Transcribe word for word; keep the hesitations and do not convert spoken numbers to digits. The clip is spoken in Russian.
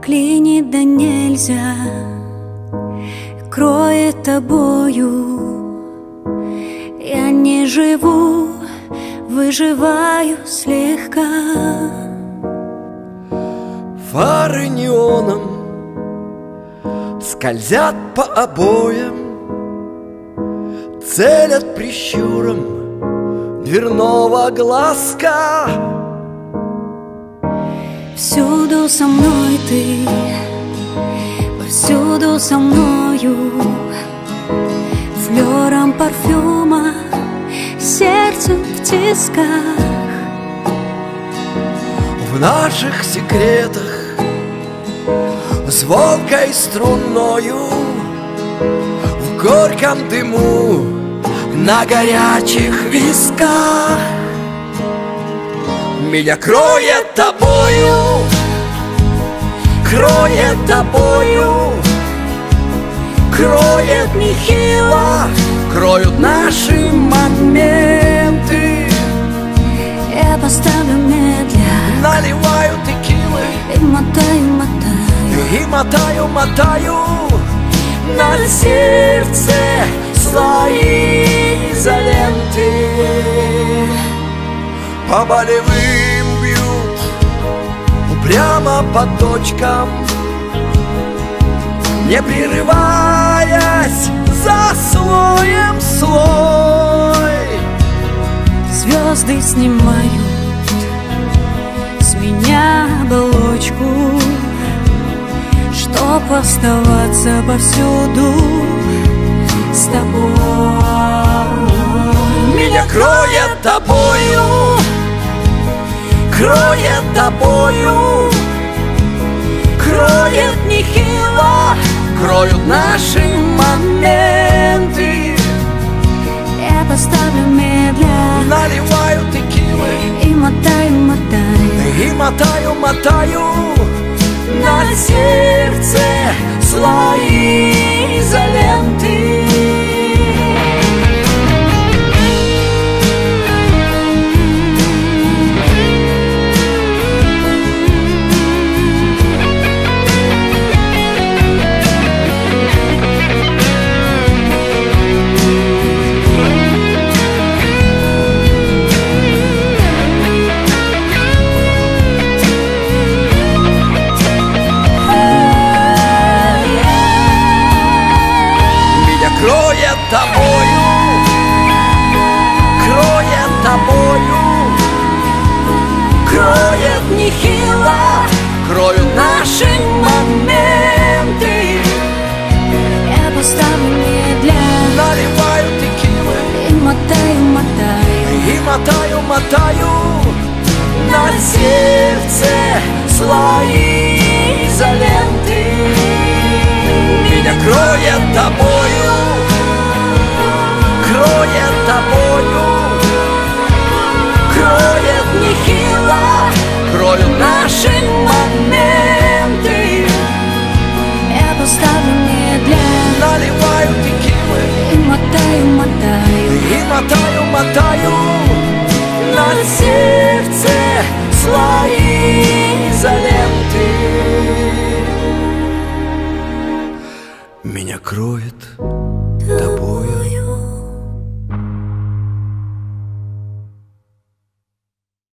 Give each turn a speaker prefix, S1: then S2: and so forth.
S1: Клинит да нельзя, кроет тобою. Я не живу, выживаю слегка.
S2: Фары неоном скользят по обоям, целят прищуром дверного глазка.
S1: Всюду со мной ты, повсюду со мною, флером парфюма, сердцем в тисках.
S2: В наших секретах звонкой струною, в горьком дыму, на горячих висках. Меня кроет тобою, кроет тобою, кроет нехило, кроют наши моменты.
S1: Я поставлю медля,
S2: наливаю текилы
S1: и мотаю, мотаю,
S2: и мотаю, мотаю на сердце слои изоленты. По болевым бьют упрямо по точкам, не прерываясь за слоем слой.
S1: Звезды снимают с меня оболочку, чтоб оставаться повсюду с тобой.
S2: Меня кроет тобою, кроет тобою, кроет нехило, кроют наши моменты.
S1: Я поставлю медля,
S2: наливаю текилы
S1: и мотаю, мотаю,
S2: и мотаю, мотаю на сердце слои изоленты. Кроет тобою, кроет тобою, кроет нехило, кроют наши моменты.
S1: Я поставлю медля,
S2: наливаю текилы
S1: и мотаю, мотаю,
S2: и мотаю, мотаю на сердце слои изоленты. Меня кроет тобою, кроет тобою, кроет нехило, кроют наши моменты.
S1: я поставлю медля,
S2: наливаю текилы
S1: и мотаю, мотаю,
S2: и мотаю, мотаю на сердце слои изоленты. Меня кроет